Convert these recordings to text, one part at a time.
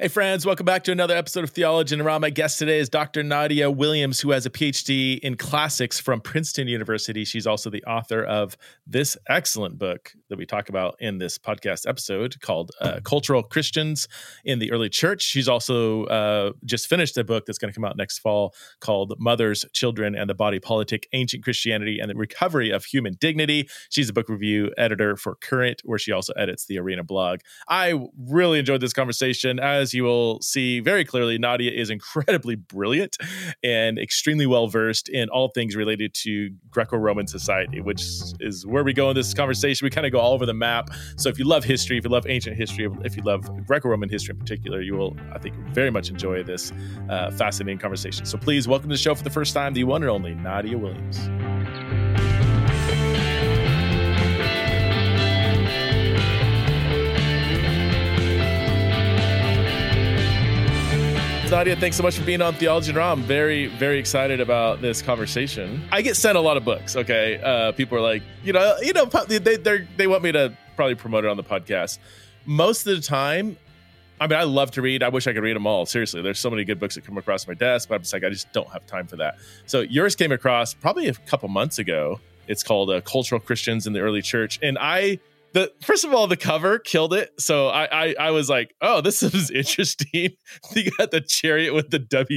Hey friends, welcome back to another episode of Theology in a Raw. My guest today is Dr. Nadia Williams, who has a PhD in classics from Princeton University. She's also the author of this excellent book that we talk about in this podcast episode called Cultural Christians in the Early Church. She's also just finished a book that's going to come out next fall called Mothers, Children, and the Body Politic, Ancient Christianity and the Recovery of Human Dignity. She's a book review editor for Current, where she also edits the Arena blog. I really enjoyed this conversation. As you will see very clearly, Nadia is incredibly brilliant and extremely well-versed in all things related to Greco-Roman society, which is where we go in this conversation. We kind of go all over the map. So if you love history, if you love ancient history, if you love Greco-Roman history in particular, you will, I think, very much enjoy this fascinating conversation. So please welcome to the show for the first time, the one and only Nadia Williams. Nadia, thanks so much for being on Theology in a Raw. I'm very, very excited about this conversation. I get sent a lot of books, okay? People are like, they want me to probably promote it on the podcast. Most of the time, I mean, I love to read. I wish I could read them all. Seriously, there's so many good books that come across my desk, but I'm just like, I just don't have time for that. So yours came across probably a couple months ago. It's called Cultural Christians in the Early Church. And first of all, the cover killed it. So I was like, oh, this is interesting. You got the chariot with the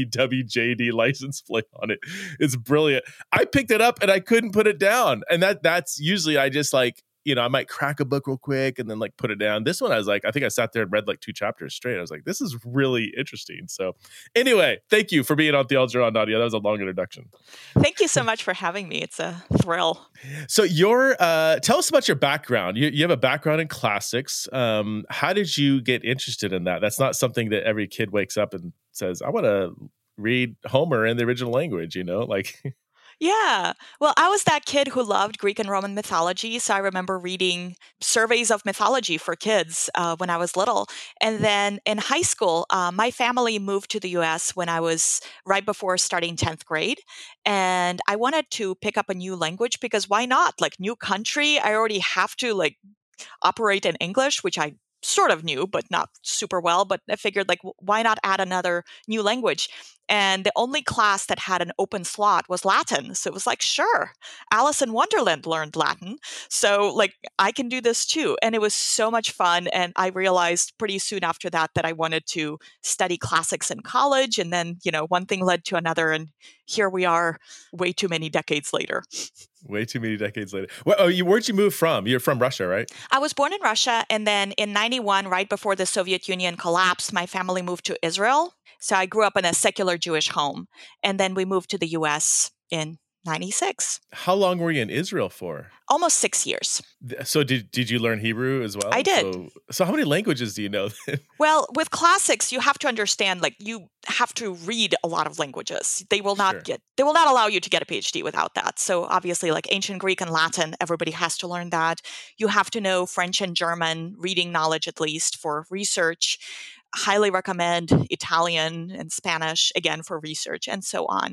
WWJD license plate on it. It's brilliant. I picked it up and I couldn't put it down. And that's usually I just like, I might crack a book real quick and then like put it down. This one, I was like, I think I sat there and read like 2 chapters straight. I was like, this is really interesting. So anyway, thank you for being on Theology in a Raw, Nadia. That was a long introduction. Thank you so much for having me. It's a thrill. So tell us about your background. You have a background in classics. How did you get interested in that? That's not something that every kid wakes up and says, I want to read Homer in the original language, like... Yeah. Well, I was that kid who loved Greek and Roman mythology. So I remember reading surveys of mythology for kids when I was little. And then in high school, my family moved to the US when I was right before starting 10th grade. And I wanted to pick up a new language because why not? Like, new country, I already have to operate in English, which I sort of knew, but not super well. But I figured, why not add another new language? And the only class that had an open slot was Latin. So it was like, sure, Alice in Wonderland learned Latin. So I can do this too. And it was so much fun. And I realized pretty soon after that I wanted to study classics in college. And then, one thing led to another. And here we are way too many decades later. Way too many decades later. Where'd you move from? You're from Russia, right? I was born in Russia. And then in 91, right before the Soviet Union collapsed, my family moved to Israel. So I grew up in a secular Jewish home. And then we moved to the U.S. in 96. How long were you in Israel for? Almost 6 years. So did you learn Hebrew as well? I did. So how many languages do you know then? Well, with classics, you have to understand, you have to read a lot of languages. They will not allow you to get a PhD without that. So obviously, ancient Greek and Latin, everybody has to learn that. You have to know French and German, reading knowledge at least for research. Highly recommend Italian and Spanish, again, for research and so on.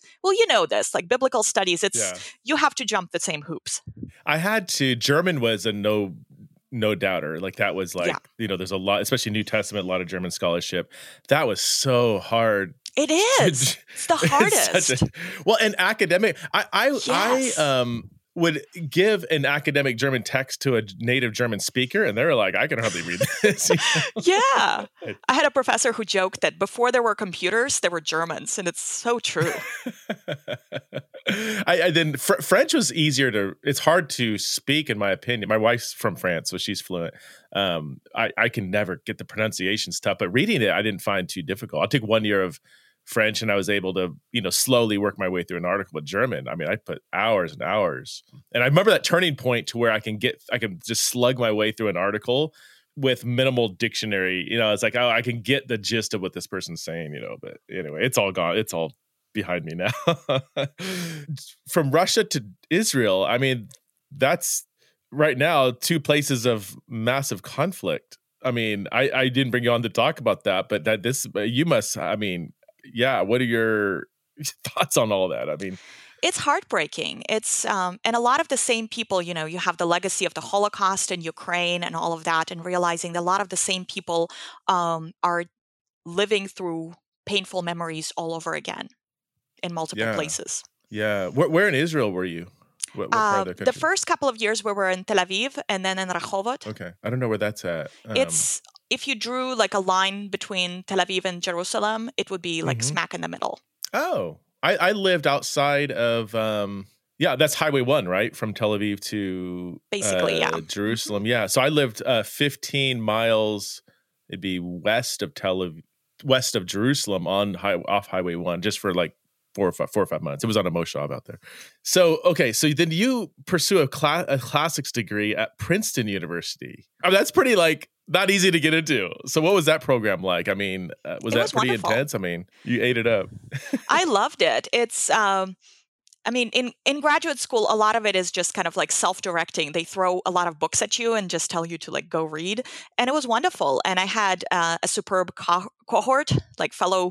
This, biblical studies, you have to jump the same hoops. I had to. German was a no doubter. That was there's a lot, especially New Testament, a lot of German scholarship. That was so hard. It is. It's the hardest. And academic, I would give an academic German text to a native German speaker, and they were like, I can hardly read this. Yeah. I had a professor who joked that before there were computers, there were Germans, and it's so true. French was easier it's hard to speak, in my opinion. My wife's from France, so she's fluent. I can never get the pronunciation stuff, but reading it, I didn't find too difficult. I'll take 1 year of French, and I was able to, slowly work my way through an article. But German, I mean, I put hours and hours. And I remember that turning point to where I can just slug my way through an article with minimal dictionary. It's like, oh, I can get the gist of what this person's saying, but anyway, it's all gone. It's all behind me now. From Russia to Israel, I mean, that's right now 2 places of massive conflict. I mean, I didn't bring you on to talk about that, but you must, I mean, yeah. What are your thoughts on all that? I mean, it's heartbreaking. It's and a lot of the same people, you have the legacy of the Holocaust in Ukraine and all of that, and realizing that a lot of the same people are living through painful memories all over again in multiple Yeah. places. Yeah. Where in Israel were you? What part of the The country? first couple of years we were in Tel Aviv and then in Rehovot. Okay. I don't know where that's at. It's if you drew like a line between Tel Aviv and Jerusalem, it would be like smack in the middle. Oh, I lived outside of, that's Highway 1, right? From Tel Aviv to basically, Jerusalem. Yeah. So I lived 15 miles, it'd be west of Jerusalem off Highway 1, just for like 4 or 5 months. It was on a moshav out there. So, okay. So then you pursue a classics degree at Princeton University. I mean, that's pretty like not easy to get into. So what was that program like? I mean, was that pretty wonderful. intense? I mean, you ate it up. I loved it. It's, I mean, in graduate school, a lot of it is just kind of like self-directing. They throw a lot of books at you and just tell you to like go read. And it was wonderful. And I had a superb cohort, like fellow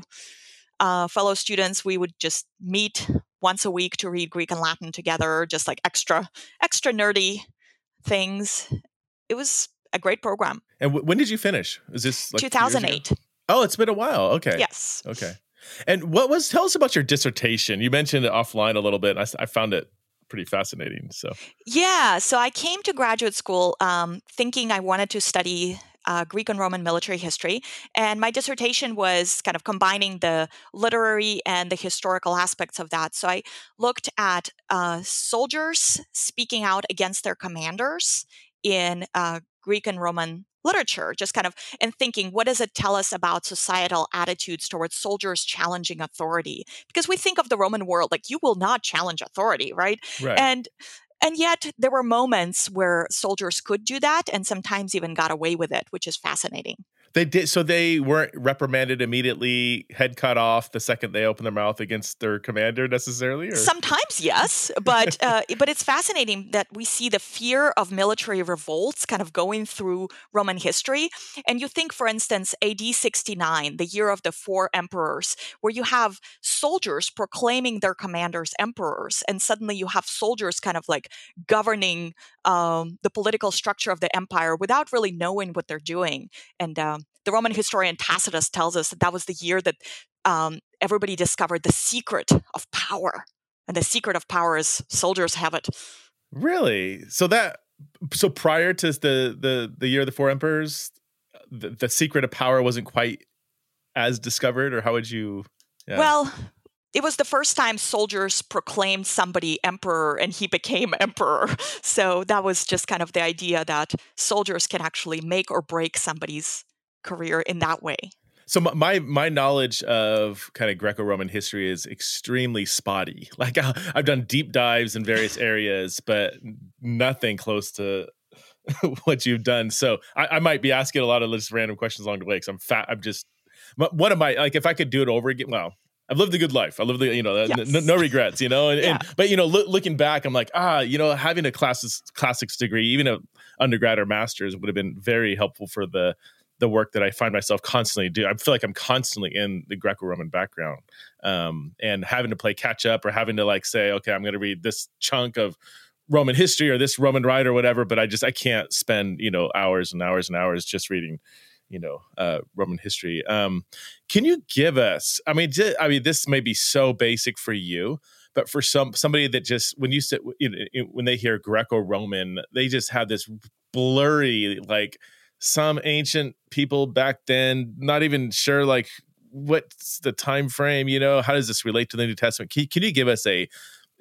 students. We would just meet once a week to read Greek and Latin together, just like extra nerdy things. It was a great program. And when did you finish? Is this like 2008? Oh, it's been a while. Okay. Yes. Okay. And tell us about your dissertation. You mentioned it offline a little bit. I found it pretty fascinating. So I came to graduate school thinking I wanted to study Greek and Roman military history. And my dissertation was kind of combining the literary and the historical aspects of that. So I looked at soldiers speaking out against their commanders in Greek and Roman literature, just kind of and thinking, what does it tell us about societal attitudes towards soldiers challenging authority? Because we think of the Roman world like you will not challenge authority, right? And yet there were moments where soldiers could do that and sometimes even got away with it, which is fascinating. They did. So they weren't reprimanded immediately, head cut off the second they opened their mouth against their commander necessarily? Or? Sometimes, yes. But it's fascinating that we see the fear of military revolts kind of going through Roman history. And you think, for instance, AD 69, the year of the 4 emperors, where you have soldiers proclaiming their commanders emperors. And suddenly you have soldiers kind of like governing the political structure of the empire without really knowing what they're doing. And the Roman historian Tacitus tells us that was the year that everybody discovered the secret of power. And the secret of power is soldiers have it. Really? So prior to the year of the 4 emperors, the secret of power wasn't quite as discovered, or how would you? Yeah. Well, it was the first time soldiers proclaimed somebody emperor and he became emperor. So that was just kind of the idea that soldiers can actually make or break somebody's career in that way. So my knowledge of kind of Greco-Roman history is extremely spotty. Like I've done deep dives in various areas, but nothing close to what you've done. So I might be asking a lot of just random questions along the way because I'm just one of my, like, if I could do it over again, well, I've lived a good life. I lived, yes. no regrets, but, looking back, I'm like, having a classics degree, even an undergrad or master's would have been very helpful for the work that I find myself constantly do. I feel like I'm constantly in the Greco-Roman background, and having to play catch up or having to like say, okay, I'm going to read this chunk of Roman history or this Roman rite or whatever, but I can't spend, hours and hours and hours just reading, Roman history. Can you give us, this may be so basic for you, but for somebody that just, when you sit, when they hear Greco-Roman, they just have this blurry, like some ancient people back then, not even sure, like what's the time frame, how does this relate to the New Testament? Can you give us a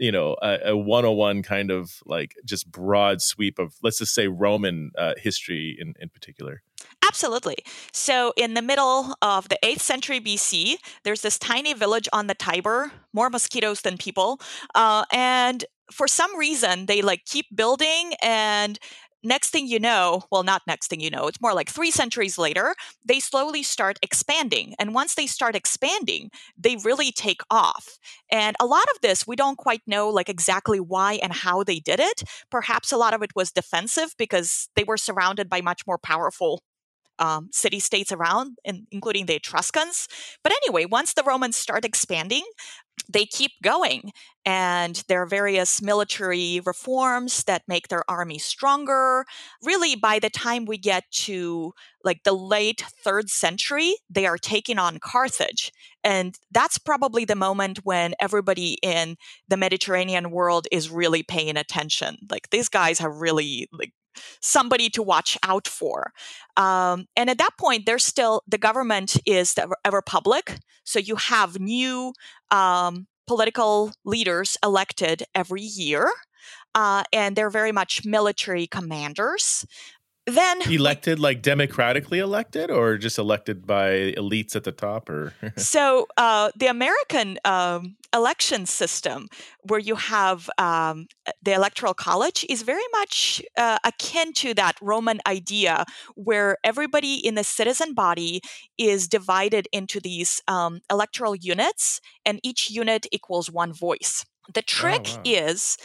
101 kind of like just broad sweep of, let's just say, Roman history in particular? Absolutely. So in the middle of the 8th century BC, there's this tiny village on the Tiber, more mosquitoes than people. And for some reason, they like keep building, and next thing you know, well, not next thing you know, it's more like 3 centuries later, they slowly start expanding. And once they start expanding, they really take off. And a lot of this, we don't quite know like exactly why and how they did it. Perhaps a lot of it was defensive because they were surrounded by much more powerful city-states around, including the Etruscans. But anyway, once the Romans start expanding, they keep going. And there are various military reforms that make their army stronger. Really, by the time we get to like the late 3rd century, they are taking on Carthage. And that's probably the moment when everybody in the Mediterranean world is really paying attention. Like these guys are really like somebody to watch out for. And at that point, the government is a republic. So you have new political leaders elected every year, and they're very much military commanders. Then elected, like democratically elected, or just elected by elites at the top, or so the American election system, where you have the Electoral College, is very much akin to that Roman idea, where everybody in the citizen body is divided into these electoral units, and each unit equals one voice. The trick is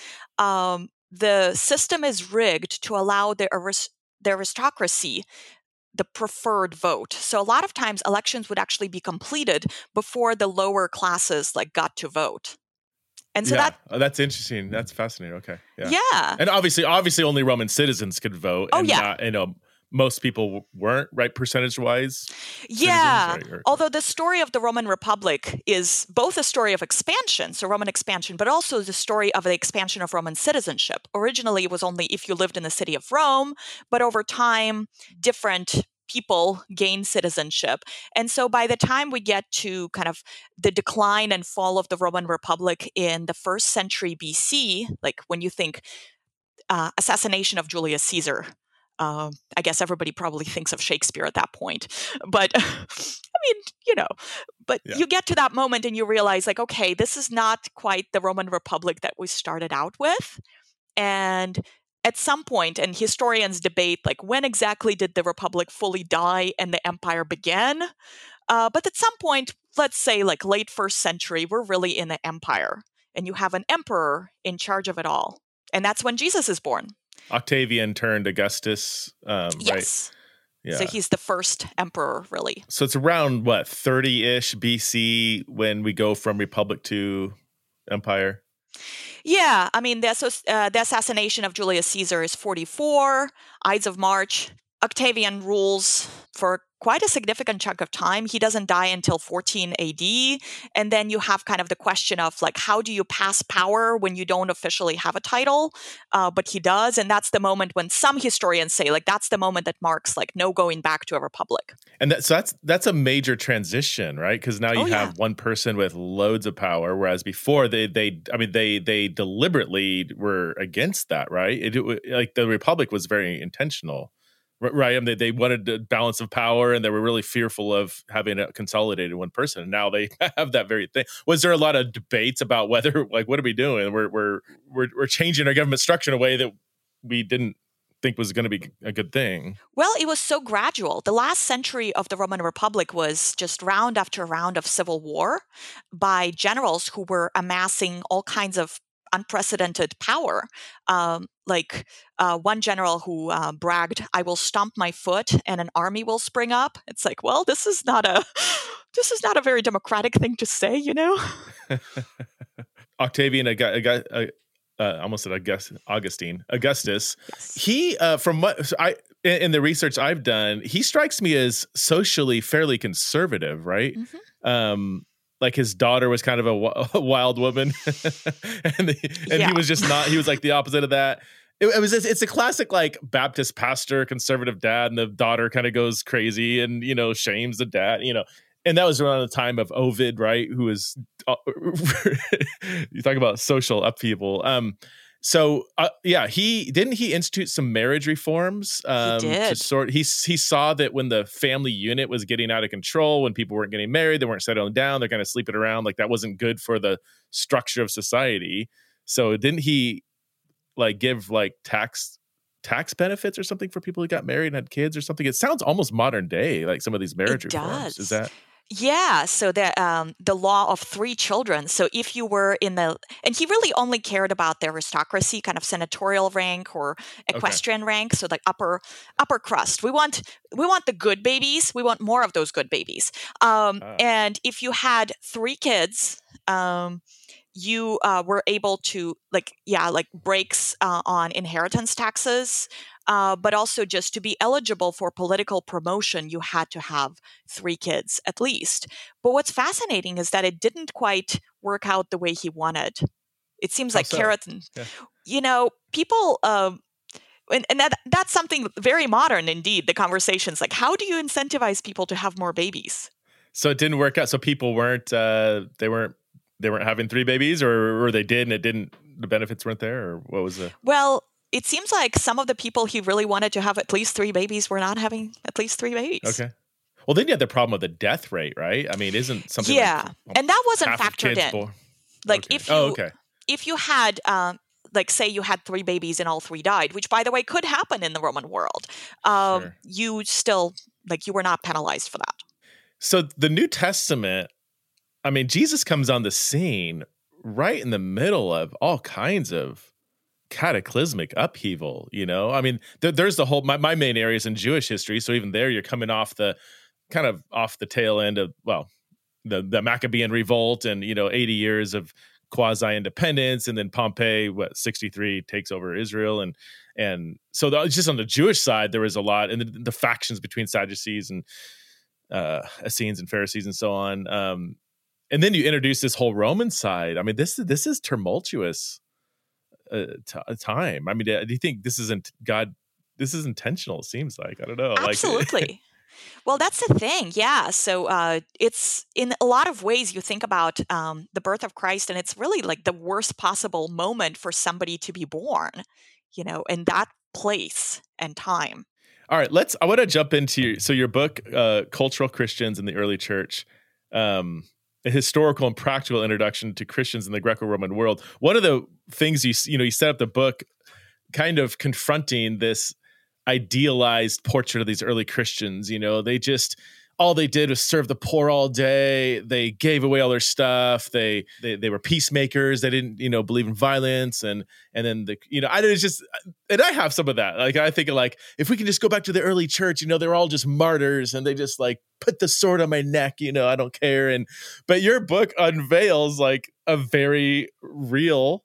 the system is rigged to allow the aristocracy the preferred vote. So a lot of times elections would actually be completed before the lower classes like got to vote. And so that's interesting. That's fascinating. Okay. Yeah. And obviously only Roman citizens could vote. Oh, and yeah. Not, most people weren't, right, percentage-wise? Yeah. Citizens, right? Although the story of the Roman Republic is both a story of expansion, so Roman expansion, but also the story of the expansion of Roman citizenship. Originally, it was only if you lived in the city of Rome, but over time, different people gain citizenship. And so by the time we get to kind of the decline and fall of the Roman Republic in the 1st century BC, like when you think assassination of Julius Caesar, I guess everybody probably thinks of Shakespeare at that point. But I mean, you get to that moment and you realize like, okay, this is not quite the Roman Republic that we started out with. And at some point, and historians debate like when exactly did the Republic fully die and the empire began? But at some point, let's say like late 1st century, we're really in the empire. And you have an emperor in charge of it all. And that's when Jesus is born. Octavian turned Augustus, yes. Right? Yeah. So he's the first emperor, really. So it's around, 30-ish BC when we go from republic to empire? Yeah. I mean, the assassination of Julius Caesar is 44, Ides of March. Octavian rules for quite a significant chunk of time. He doesn't die until 14 AD. And then you have kind of the question of like, how do you pass power when you don't officially have a title? But he does. And that's the moment when some historians say like, that's the moment that marks like no going back to a republic. And that's a major transition, right? Because now you have one person with loads of power, whereas before they deliberately were against that, right? Like the republic was very intentional. Right. I mean, they wanted a balance of power, and they were really fearful of having a consolidated one person. And now they have that very thing. Was there a lot of debates about whether, like, what are we doing? We're changing our government structure in a way that we didn't think was going to be a good thing? Well, it was so gradual. The last century of the Roman Republic was just round after round of civil war by generals who were amassing all kinds of unprecedented power. One general who bragged, "I will stomp my foot and an army will spring up." It's like, well, this is not a very democratic thing to say, Octavian, almost said Augustus. Yes. He, from what in the research I've done, he strikes me as socially fairly conservative, right? Mm-hmm. Like his daughter was kind of a wild woman, and he was just not. He was like the opposite of that. It's a classic like Baptist pastor, conservative dad, and the daughter kind of goes crazy and shames the dad, And that was around the time of Ovid, right? Who was you talk about social upheaval. He institute some marriage reforms. He did. He saw that when the family unit was getting out of control, when people weren't getting married, they weren't settling down, they're kind of sleeping around, like that wasn't good for the structure of society. So didn't he like give like tax benefits or something for people who got married and had kids or something? It sounds almost modern day, like some of these marriage reforms. Is that? Yeah, so the law of three children. So if you were and he really only cared about the aristocracy, kind of senatorial rank or Okay. equestrian rank, so like upper crust. We want the good babies. We want more of those good babies. Oh, And if you had three kids, you were able to like breaks on inheritance taxes, but also just to be eligible for political promotion, you had to have three kids at least. But what's fascinating is that it didn't quite work out the way he wanted. It seems how like so? carrot and Yeah. people. And that's something very modern indeed. The conversations like, how do you incentivize people to have more babies? So it didn't work out. So people weren't they weren't having three babies, or they did and it didn't. The benefits weren't there, or what was the? Well, it seems like some of the people he really wanted to have at least three babies were not having at least three babies. Okay. Well, then you had the problem with the death rate, right? I mean, isn't something like Yeah, and that wasn't half of factored kids in. born? Like Okay. Oh, okay. if you had like say you had three babies and all three died, which by the way could happen in the Roman world, Sure. you still you were not penalized for that. So the New Testament, I mean, Jesus comes on the scene right in the middle of all kinds of cataclysmic upheaval, you know? I mean, there's the whole my main area is in Jewish history, so even there you're coming off the kind of off the tail end of, well, the Maccabean revolt and, 80 years of quasi independence, and then Pompey 63 takes over Israel, and so just on the Jewish side there was a lot, and the factions between Sadducees and Essenes and Pharisees and so on. And then you introduce this whole Roman side. I mean, this is tumultuous time. I mean, do you think this isn't God? This is intentional. It seems like, I don't know. Absolutely. Well, that's the thing. Yeah. So it's in a lot of ways you think about the birth of Christ, and it's really like the worst possible moment for somebody to be born, in that place and time. All right, I want to jump into your book, Cultural Christians in the Early Church, a historical and practical introduction to Christians in the Greco-Roman world. One of the things you set up the book kind of confronting this idealized portrait of these early Christians. All they did was serve the poor all day. They gave away all their stuff. They were peacemakers. They didn't, believe in violence. And then and I have some of that. Like, I think like, if we can just go back to the early church, they were all just martyrs and they just like put the sword on my neck, I don't care. But your book unveils like a very real,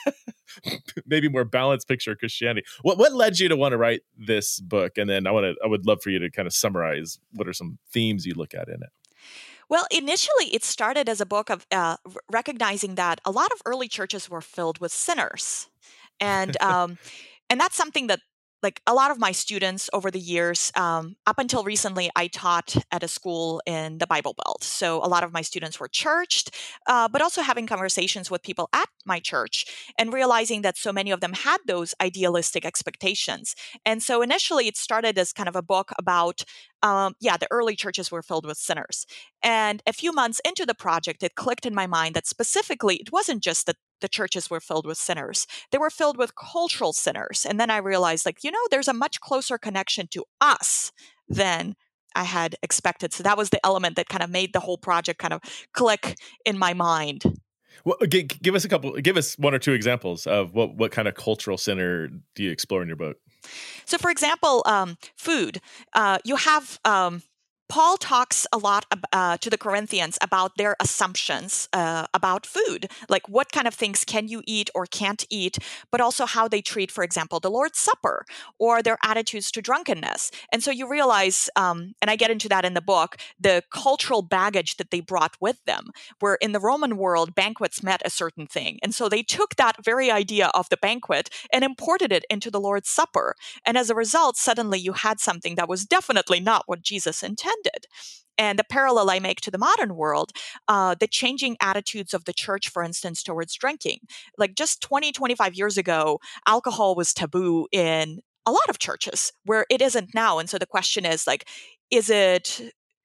maybe more balanced picture of Christianity. What led you to want to write this book? And then I would love for you to kind of summarize what are some themes you look at in it. Well, initially it started as a book of recognizing that a lot of early churches were filled with sinners, and and that's something that like a lot of my students over the years, up until recently, I taught at a school in the Bible Belt. So a lot of my students were churched, but also having conversations with people at my church and realizing that so many of them had those idealistic expectations. And so initially it started as kind of a book about, the early churches were filled with sinners. And a few months into the project, it clicked in my mind that specifically it wasn't just that the churches were filled with sinners. They were filled with cultural sinners. And then I realized, there's a much closer connection to us than I had expected. So that was the element that kind of made the whole project kind of click in my mind. Well, give us one or two examples of what kind of cultural sinner do you explore in your book? So, for example, food. You have Paul talks a lot to the Corinthians about their assumptions about food, like what kind of things can you eat or can't eat, but also how they treat, for example, the Lord's Supper or their attitudes to drunkenness. And so you realize, and I get into that in the book, the cultural baggage that they brought with them, where in the Roman world, banquets meant a certain thing. And so they took that very idea of the banquet and imported it into the Lord's Supper. And as a result, suddenly you had something that was definitely not what Jesus intended. And the parallel I make to the modern world, the changing attitudes of the church, for instance, towards drinking. Like just 20, 25 years ago, alcohol was taboo in a lot of churches where it isn't now. And so the question is like, is it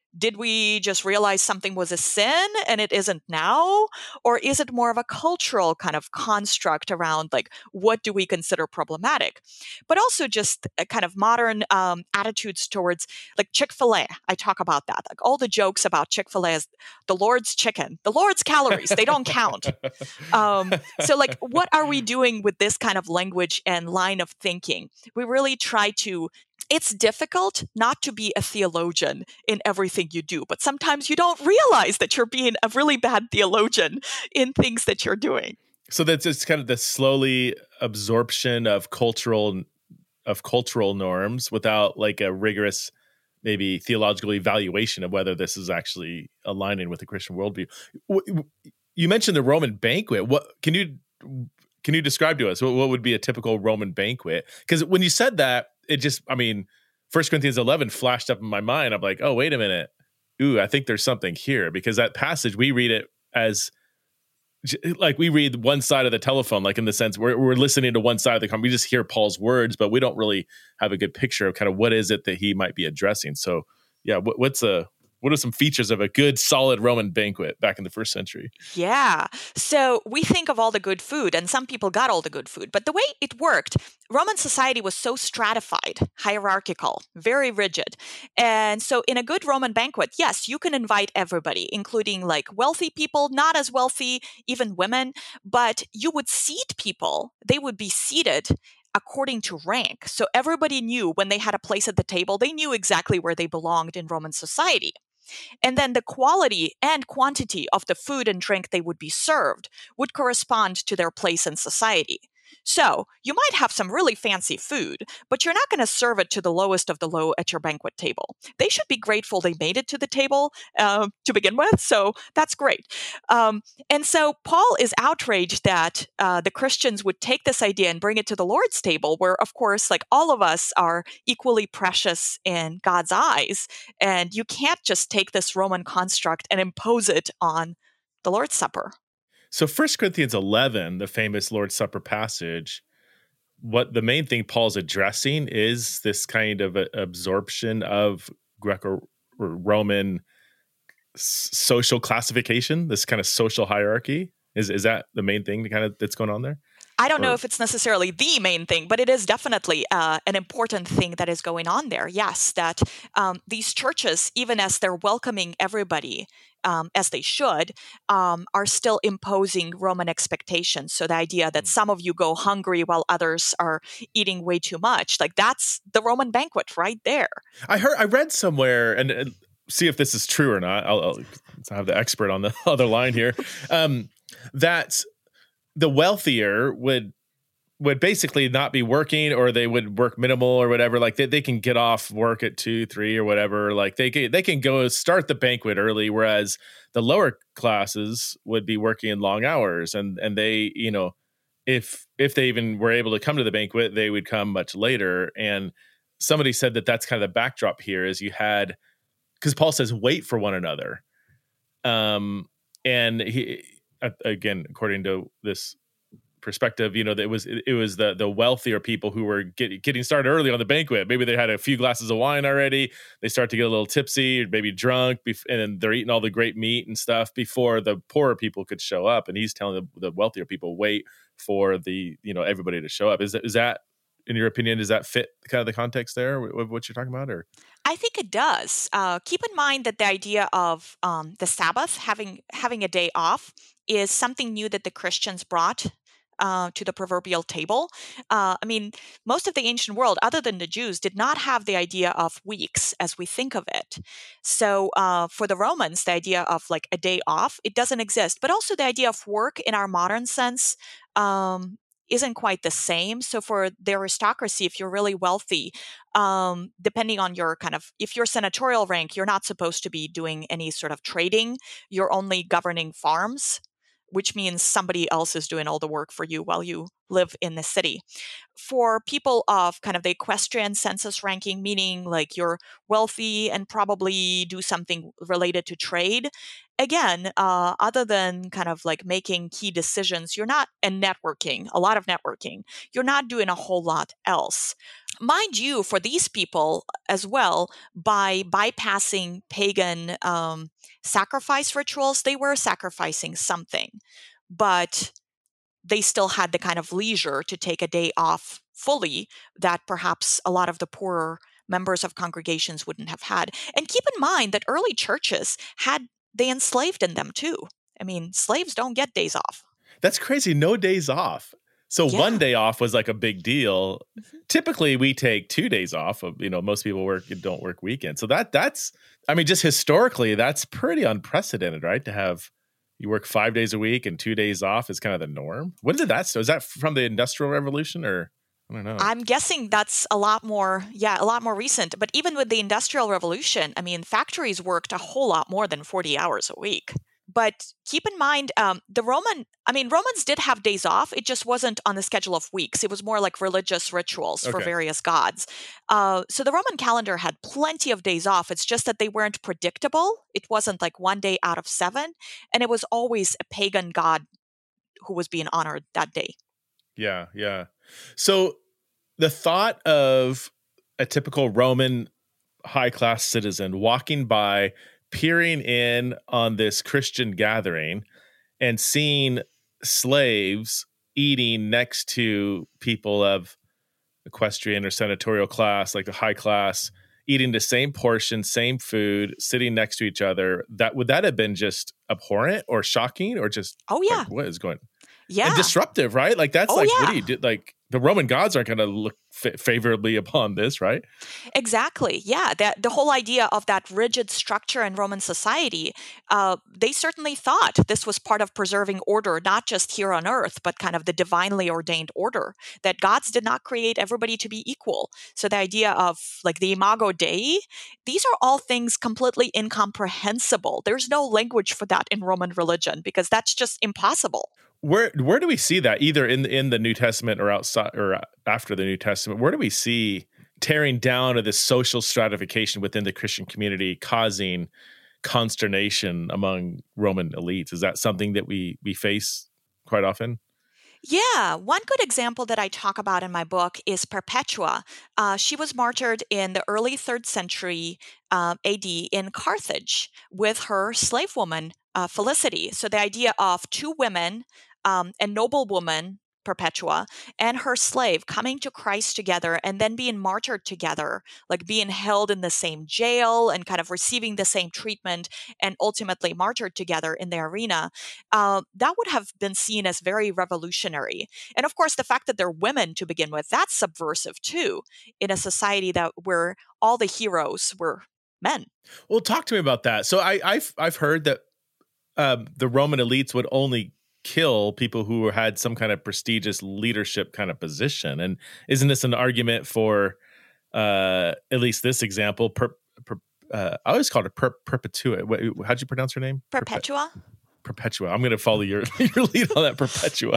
did we just realize something was a sin and it isn't now? Or is it more of a cultural kind of construct around like, what do we consider problematic? But also just a kind of modern attitudes towards like Chick-fil-A. I talk about that. Like all the jokes about Chick-fil-A is the Lord's chicken, the Lord's calories, they don't count. So like, what are we doing with this kind of language and line of thinking? We really try to it's difficult not to be a theologian in everything you do, but sometimes you don't realize that you're being a really bad theologian in things that you're doing. So that's just kind of the slowly absorption of cultural norms without like a rigorous, maybe theological evaluation of whether this is actually aligning with the Christian worldview. You mentioned the Roman banquet. What can you describe to us? What would be a typical Roman banquet? Because when you said that, it just, I mean, 1 Corinthians 11 flashed up in my mind. I'm like, oh, wait a minute. Ooh, I think there's something here, because that passage, we read it as like we read one side of the telephone, like in the sense we're listening to one side of the conversation. We just hear Paul's words, but we don't really have a good picture of kind of what is it that he might be addressing. So yeah, what are some features of a good, solid Roman banquet back in the first century? Yeah. So we think of all the good food, and some people got all the good food. But the way it worked, Roman society was so stratified, hierarchical, very rigid. And so in a good Roman banquet, yes, you can invite everybody, including like wealthy people, not as wealthy, even women, but you would seat people. They would be seated according to rank. So everybody knew when they had a place at the table, they knew exactly where they belonged in Roman society. And then the quality and quantity of the food and drink they would be served would correspond to their place in society. So you might have some really fancy food, but you're not going to serve it to the lowest of the low at your banquet table. They should be grateful they made it to the table to begin with. So that's great. And so Paul is outraged that the Christians would take this idea and bring it to the Lord's table, where, of course, like all of us are equally precious in God's eyes. And you can't just take this Roman construct and impose it on the Lord's Supper. So 1 Corinthians 11, the famous Lord's Supper passage, what the main thing Paul's addressing is this kind of absorption of Greco-Roman social classification, this kind of social hierarchy. Is that the main thing that's going on there? I don't know if it's necessarily the main thing, but it is definitely an important thing that is going on there. Yes, that these churches, even as they're welcoming everybody, as they should, are still imposing Roman expectations. So the idea that some of you go hungry while others are eating way too much, like that's the Roman banquet right there. I read somewhere, and see if this is true or not. I'll have the expert on the other line here. That the wealthier would basically not be working, or they would work minimal or whatever. Like they can get off work at 2, 3 or whatever. Like they can go start the banquet early, whereas the lower classes would be working long hours, and they, you know, if they even were able to come to the banquet, they would come much later. And somebody said that that's kind of the backdrop here is you had, because Paul says wait for one another, and he, again, according to this perspective, you know, it was the wealthier people who were getting started early on the banquet. Maybe they had a few glasses of wine already. They start to get a little tipsy, or maybe drunk, and they're eating all the great meat and stuff before the poorer people could show up. And he's telling the wealthier people, wait for everybody to show up. Is that, in your opinion, does that fit kind of the context there of what you're talking about? Or I think it does. Keep in mind that the idea of the Sabbath, having a day off, is something new that the Christians brought to the proverbial table. I mean, most of the ancient world, other than the Jews, did not have the idea of weeks as we think of it. So for the Romans, the idea of like a day off, it doesn't exist. But also the idea of work in our modern sense isn't quite the same. So for the aristocracy, if you're really wealthy, depending on your if you're senatorial rank, you're not supposed to be doing any sort of trading. You're only governing farms, which means somebody else is doing all the work for you while you live in the city. For people of kind of the equestrian census ranking, meaning like you're wealthy and probably do something related to trade, again, other than kind of like making key decisions, you're not, and networking, a lot of networking, you're not doing a whole lot else. Mind you, for these people as well, by bypassing pagan sacrifice rituals, they were sacrificing something, but they still had the kind of leisure to take a day off fully that perhaps a lot of the poorer members of congregations wouldn't have had. And keep in mind that early churches had they enslaved in them too. I mean, slaves don't get days off. That's crazy. No days off. So Yeah. one day off was like a big deal. Mhm. Typically, we take 2 days off. Most people don't work weekends. So that's, I mean, just historically, that's pretty unprecedented, right? To have you work 5 days a week and 2 days off is kind of the norm. When did that start? Is that from the Industrial Revolution, or I don't know? I'm guessing that's a lot more recent. But even with the Industrial Revolution, I mean, factories worked a whole lot more than 40 hours a week. But keep in mind, Romans did have days off. It just wasn't on the schedule of weeks. It was more like religious rituals for Okay. various gods. So the Roman calendar had plenty of days off. It's just that they weren't predictable. It wasn't like one day out of 7. And it was always a pagan god who was being honored that day. Yeah, yeah. So the thought of a typical Roman high-class citizen walking by, peering in on this Christian gathering and seeing slaves eating next to people of equestrian or senatorial class, like the high class, eating the same portion, same food, sitting next to each other, would that have been just abhorrent or shocking or just like, what is going on? Yeah. And disruptive, right? Like that's what do you do? Like the Roman gods aren't going to look favorably upon this, right? Exactly. Yeah. The whole idea of that rigid structure in Roman society, they certainly thought this was part of preserving order, not just here on earth, but kind of the divinely ordained order, that gods did not create everybody to be equal. So the idea of like the Imago Dei, these are all things completely incomprehensible. There's no language for that in Roman religion because that's just impossible. Where do we see that, either in the New Testament or outside or after the New Testament? Where do we see tearing down of this social stratification within the Christian community causing consternation among Roman elites? Is that something that we face quite often? Yeah, one good example that I talk about in my book is Perpetua. She was martyred in the early 3rd century AD in Carthage with her slave woman, Felicity. So the idea of 2 women, a noblewoman, Perpetua, and her slave coming to Christ together and then being martyred together, like being held in the same jail and kind of receiving the same treatment and ultimately martyred together in the arena, that would have been seen as very revolutionary. And of course, the fact that they're women to begin with, that's subversive too, in a society where all the heroes were men. Well, talk to me about that. So I've heard that the Roman elites would only kill people who had some kind of prestigious leadership kind of position. And isn't this an argument for at least this example? I always called her Perpetua. How'd you pronounce her name? Perpetua? Perpetua. I'm going to follow your lead on that. Perpetua.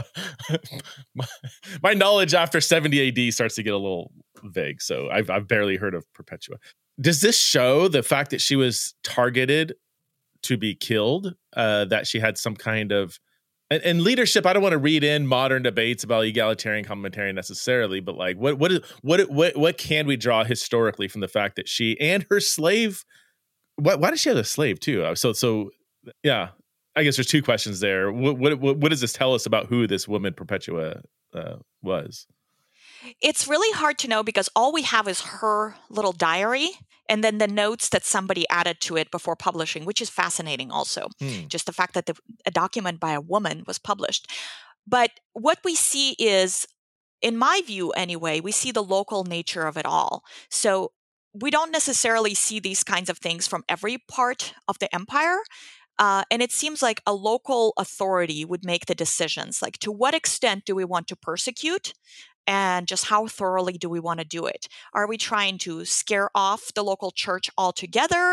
my knowledge after 70 AD starts to get a little vague, so I've barely heard of Perpetua. Does this show the fact that she was targeted to be killed, that she had some kind of and leadership? I don't want to read in modern debates about egalitarian complementarian necessarily, but like what can we draw historically from the fact that she and her slave? Why does she have a slave too? So yeah. I guess there's 2 questions there. What does this tell us about who this woman Perpetua was? It's really hard to know because all we have is her little diary and then the notes that somebody added to it before publishing, which is fascinating also. Just the fact that a document by a woman was published. But what we see is, in my view anyway, we see the local nature of it all. So we don't necessarily see these kinds of things from every part of the empire. And it seems like a local authority would make the decisions, like to what extent do we want to persecute and just how thoroughly do we want to do it? Are we trying to scare off the local church altogether?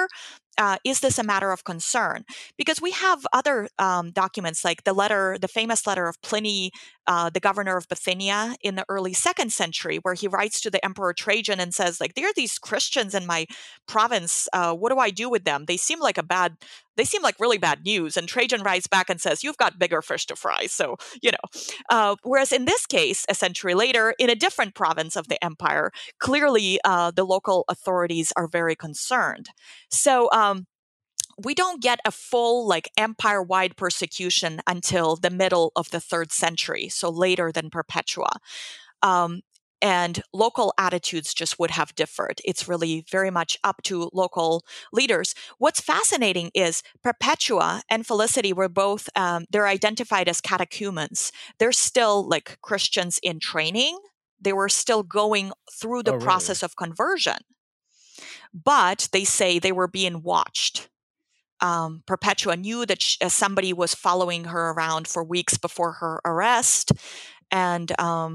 is this a matter of concern? Because we have other documents like the famous letter of Pliny, the governor of Bithynia in the early 2nd century, where he writes to the Emperor Trajan and says, like, there are these Christians in my province. What do I do with them? They seem like really bad news. And Trajan writes back and says, you've got bigger fish to fry. So, whereas in this case, a century later, in a different province of the empire, clearly the local authorities are very concerned. So we don't get a full empire-wide persecution until the middle of the 3rd century, so later than Perpetua. And local attitudes just would have differed. It's really very much up to local leaders. What's fascinating is Perpetua and Felicity were both, they're identified as catechumens. They're still Christians in training. They were still going through the process of conversion. But they say they were being watched. Perpetua knew that somebody was following her around for weeks before her arrest. And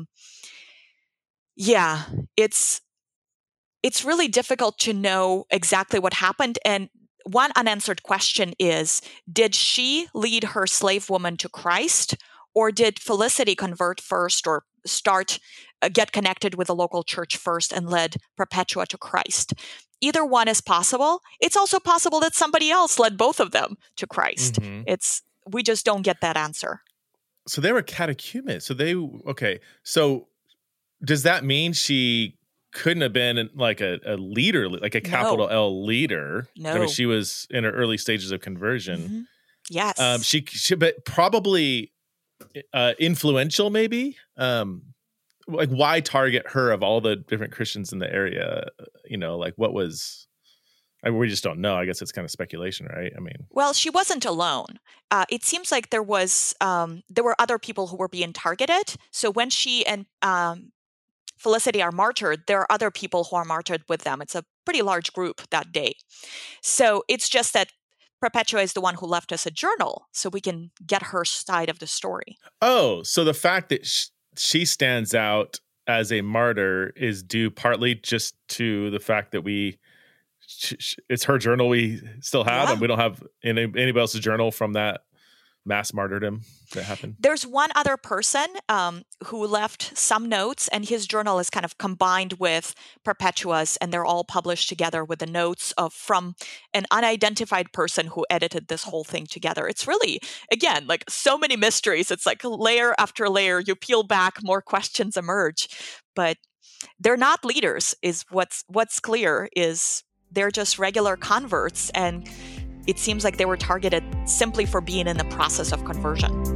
it's really difficult to know exactly what happened. And one unanswered question is, did she lead her slave woman to Christ, or did Felicity convert first or get connected with the local church first and led Perpetua to Christ? Either one is possible. It's also possible that somebody else led both of them to Christ. Mm-hmm. We just don't get that answer. So they were catechumens. So does that mean she couldn't have been a leader, like a capital L leader? No. I mean, she was in her early stages of conversion. Mm-hmm. Yes. She but probably influential, maybe. Why target her of all the different Christians in the area? What was? We just don't know. I guess it's kind of speculation, right? I mean, well, she wasn't alone. It seems like there were other people who were being targeted. So when she and Felicity are martyred, there are other people who are martyred with them. It's a pretty large group that day. So it's just that Perpetua is the one who left us a journal, so we can get her side of the story. Oh, so the fact that she stands out as a martyr is due partly just to the fact that it's her journal we still have, and we don't have anybody else's journal from that mass martyrdom that happened. There's one other person who left some notes, and his journal is kind of combined with Perpetua's, and they're all published together with the notes from an unidentified person who edited this whole thing together. It's really, again, so many mysteries. It's layer after layer. You peel back, more questions emerge, but they're not leaders. Is what's clear is they're just regular converts, and it seems like they were targeted simply for being in the process of conversion.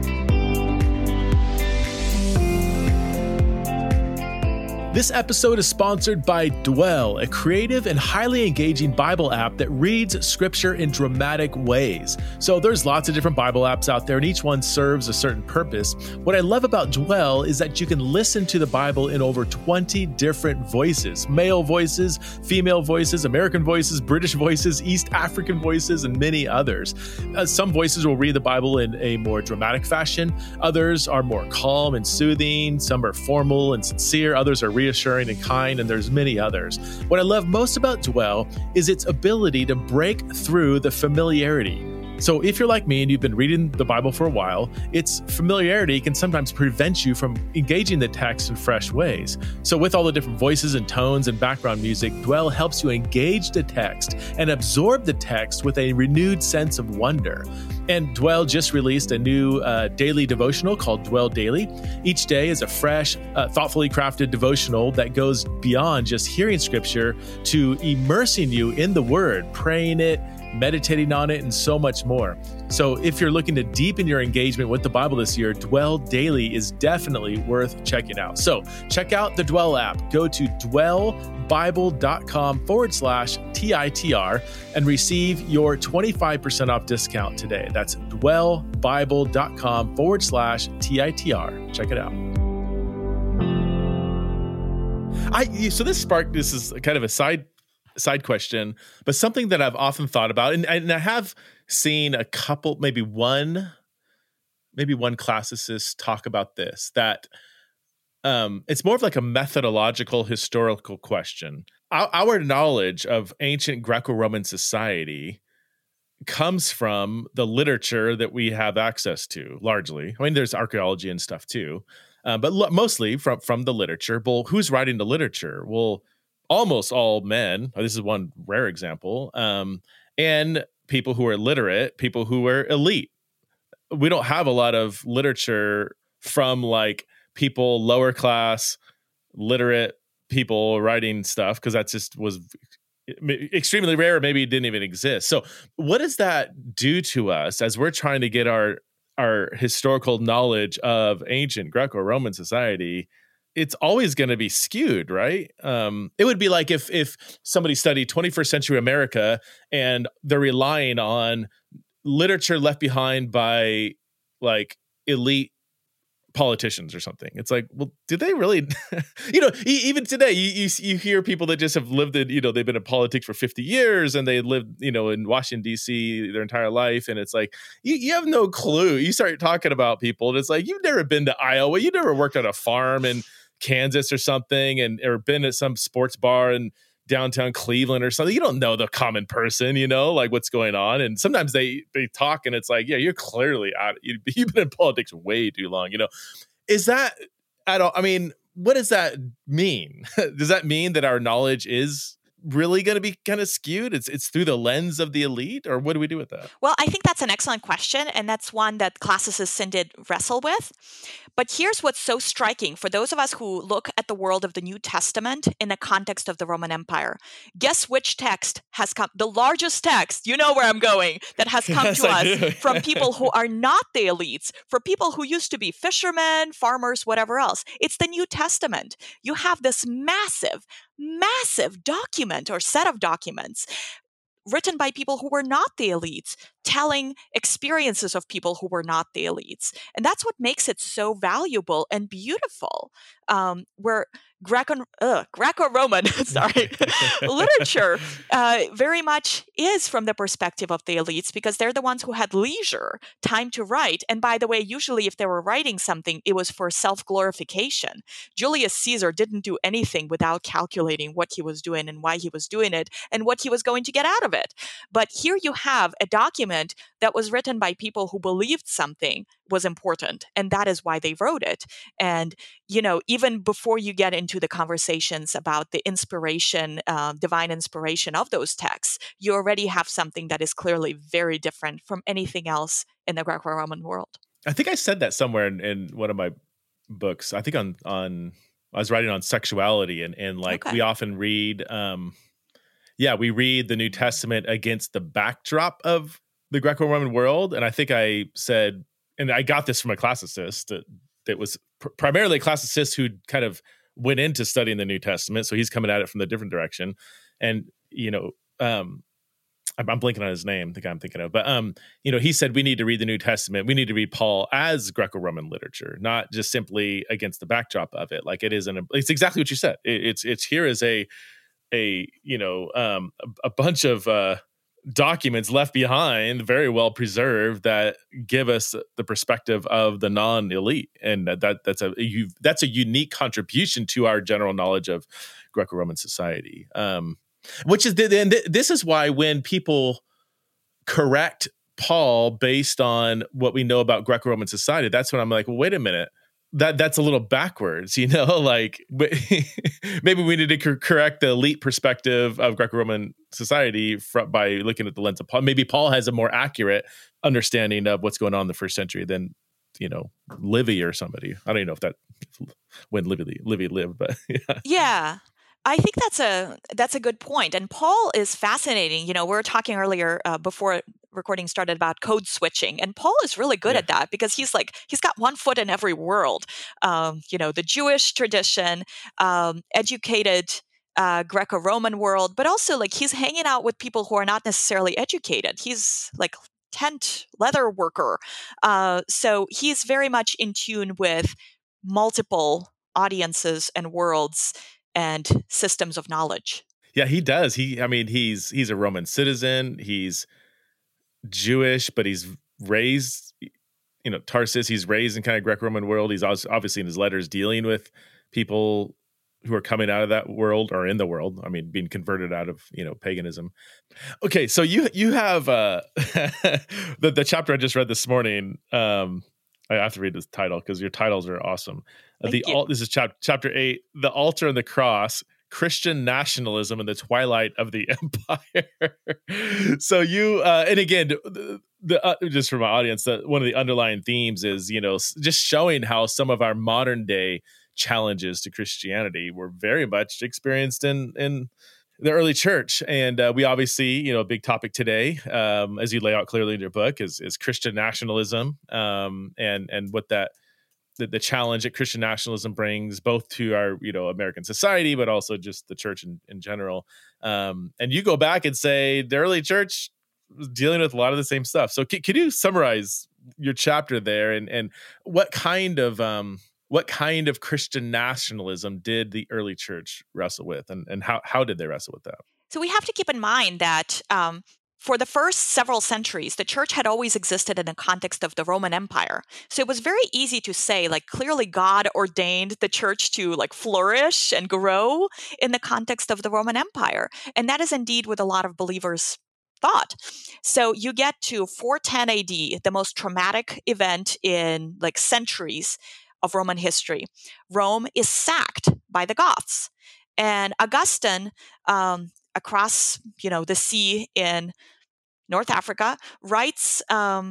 This episode is sponsored by Dwell, a creative and highly engaging Bible app that reads scripture in dramatic ways. So there's lots of different Bible apps out there, and each one serves a certain purpose. What I love about Dwell is that you can listen to the Bible in over 20 different voices: male voices, female voices, American voices, British voices, East African voices, and many others. Some voices will read the Bible in a more dramatic fashion. Others are more calm and soothing. Some are formal and sincere. Others are reassuring and kind, and there's many others. What I love most about Dwell is its ability to break through the familiarity. So if you're like me and you've been reading the Bible for a while, its familiarity can sometimes prevent you from engaging the text in fresh ways. So with all the different voices and tones and background music, Dwell helps you engage the text and absorb the text with a renewed sense of wonder. And Dwell just released a new daily devotional called Dwell Daily. Each day is a fresh, thoughtfully crafted devotional that goes beyond just hearing scripture to immersing you in the word, praying it, meditating on it, and so much more. So if you're looking to deepen your engagement with the Bible this year, Dwell Daily is definitely worth checking out. So check out the Dwell app. Go to dwellbible.com/TITR and receive your 25% off discount today. That's dwellbible.com/TITR. Check it out. So this is kind of a side question, but something that I've often thought about, and I have seen a couple, maybe one classicist talk about this, that it's more of like a methodological historical question. our knowledge of ancient Greco-Roman society comes from the literature that we have access to, largely. I mean, there's archaeology and stuff too, but mostly from the literature. Well, who's writing the literature? Well, almost all men. This is one rare example, and people who are literate, people who are elite. We don't have a lot of literature from like people lower class, literate people writing stuff, because that just was extremely rare. Maybe it didn't even exist. So what does that do to us as we're trying to get our historical knowledge of ancient Greco-Roman society? It's always going to be skewed, right? It would be like if somebody studied 21st century America and they're relying on literature left behind by like elite politicians or something. It's like, well, did they really? Even today, you hear people that just have lived in, they've been in politics for 50 years and they lived, in Washington D.C. their entire life, and it's like you have no clue. You start talking about people, and it's like you've never been to Iowa, you never worked on a farm in Kansas or something, or been at some sports bar in downtown Cleveland or something. You don't know the common person, like what's going on. And sometimes they talk and it's like, yeah, you're clearly out. You've been in politics way too long. Is that what does that mean? Does that mean that our knowledge is really going to be kind of skewed? It's through the lens of the elite, or what do we do with that? Well, I think that's an excellent question, and that's one that classicists did wrestle with. But here's what's so striking for those of us who look at the world of the New Testament in the context of the Roman Empire. Guess which text has come, the largest text, you know where I'm going, that has come to us from people who are not the elites, for people who used to be fishermen, farmers, whatever else. It's the New Testament. You have this massive document or set of documents written by people who were not the elites, telling experiences of people who were not the elites. And that's what makes it so valuable and beautiful. Where Greco-Roman, literature very much is from the perspective of the elites, because they're the ones who had leisure, time to write. And by the way, usually if they were writing something, it was for self-glorification. Julius Caesar didn't do anything without calculating what he was doing and why he was doing it and what he was going to get out of it. But here you have a document that was written by people who believed something was important, and that is why they wrote it. And, even before you get into the conversations about the inspiration, divine inspiration of those texts, you already have something that is clearly very different from anything else in the Greco-Roman world. I think I said that somewhere in one of my books. I think on I was writing on sexuality, and like we often read, we read the New Testament against the backdrop of the Greco-Roman world. And I think I said, and I got this from a classicist that was primarily a classicist who kind of went into studying the New Testament. So he's coming at it from the different direction. And, I'm blanking on his name, the guy I'm thinking of, but, he said, we need to read the New Testament. We need to read Paul as Greco-Roman literature, not just simply against the backdrop of it. Like it's exactly what you said. It's here as a bunch of, documents left behind, very well preserved, that give us the perspective of the non-elite, and that's a unique contribution to our general knowledge of Greco-Roman society. Which is this is why when people correct Paul based on what we know about Greco-Roman society, that's when I'm like, well, wait a minute. That's a little backwards, like maybe we need to correct the elite perspective of Greco-Roman society by looking at the lens of Paul. Maybe Paul has a more accurate understanding of what's going on in the first century than, Livy or somebody. I don't even know if that when Livy lived, but yeah. Yeah. I think that's a good point. And Paul is fascinating. We were talking earlier before recording started about code switching, and Paul is really good at that, because he's got one foot in every world. The Jewish tradition, educated Greco-Roman world, but also he's hanging out with people who are not necessarily educated. He's like tent leather worker, so he's very much in tune with multiple audiences and worlds and systems of knowledge. Yeah, he does. He's a Roman citizen. He's Jewish, but he's raised, Tarsus. He's raised in kind of Greco-Roman world. He's obviously in his letters dealing with people who are coming out of that world or in the world. I mean, being converted out of, paganism. Okay, so you have the chapter I just read this morning. I have to read this title because your titles are awesome. This is chapter 8, The Altar and the Cross, Christian Nationalism in the Twilight of the Empire. So you, and again, just for my audience, one of the underlying themes is, just showing how some of our modern day challenges to Christianity were very much experienced in the early church. And we obviously, a big topic today, as you lay out clearly in your book, is Christian nationalism, and what the challenge that Christian nationalism brings both to our, American society, but also just the church in general. And you go back and say the early church was dealing with a lot of the same stuff. So can you summarize your chapter there and what kind of Christian nationalism did the early church wrestle with, and how did they wrestle with that? So we have to keep in mind that for the first several centuries, the church had always existed in the context of the Roman Empire. So it was very easy to say, clearly God ordained the church to flourish and grow in the context of the Roman Empire. And that is indeed what a lot of believers thought. So you get to 410 AD, the most traumatic event in centuries of Roman history. Rome is sacked by the Goths. And Augustine, across the sea in North Africa, writes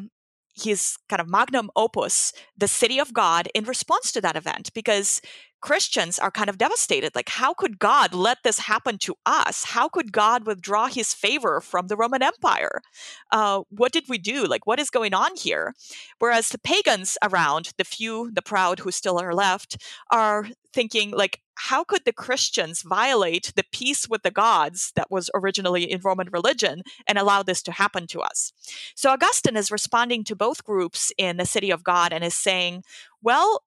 his kind of magnum opus, The City of God, in response to that event, because Christians are kind of devastated. How could God let this happen to us? How could God withdraw his favor from the Roman Empire? What did we do? What is going on here? Whereas the pagans around, the few, the proud who still are left, are thinking, how could the Christians violate the peace with the gods that was originally in Roman religion and allow this to happen to us? So Augustine is responding to both groups in the City of God and is saying, well,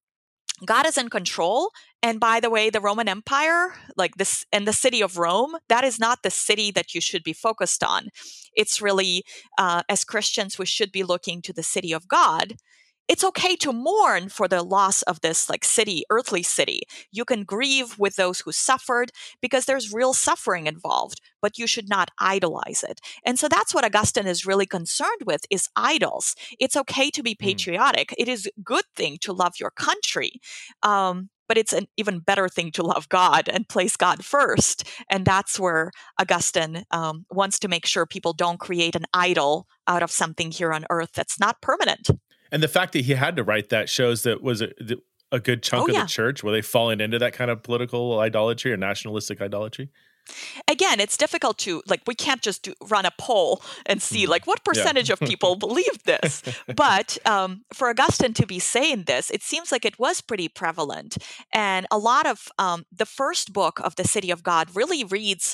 God is in control. And by the way, the Roman Empire, this, and the city of Rome, that is not the city that you should be focused on. It's really, as Christians, we should be looking to the city of God. It's okay to mourn for the loss of this city, earthly city. You can grieve with those who suffered because there's real suffering involved, but you should not idolize it. And so that's what Augustine is really concerned with, is idols. It's okay to be patriotic. It is a good thing to love your country. But it's an even better thing to love God and place God first. And that's where Augustine wants to make sure people don't create an idol out of something here on earth that's not permanent. And the fact that he had to write that shows that was a good chunk of the church. Were they falling into that kind of political idolatry or nationalistic idolatry? Again, it's difficult to, we can't just run a poll and see, what percentage of people believe this. But for Augustine to be saying this, it seems like it was pretty prevalent. And a lot of the first book of the City of God really reads